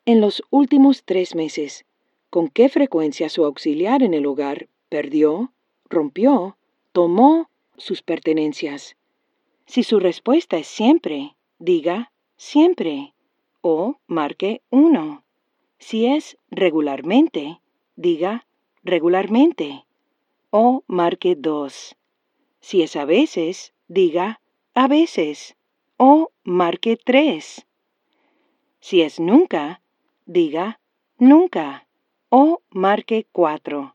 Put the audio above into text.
En los últimos 3 meses, ¿con qué frecuencia su auxiliar en el hogar perdió, rompió, tomó sus pertenencias? Si su respuesta es siempre, diga siempre o marque 1. Si es regularmente, diga regularmente o marque 2. Si es a veces, diga a veces o marque 3. Si es nunca, diga nunca o marque 4.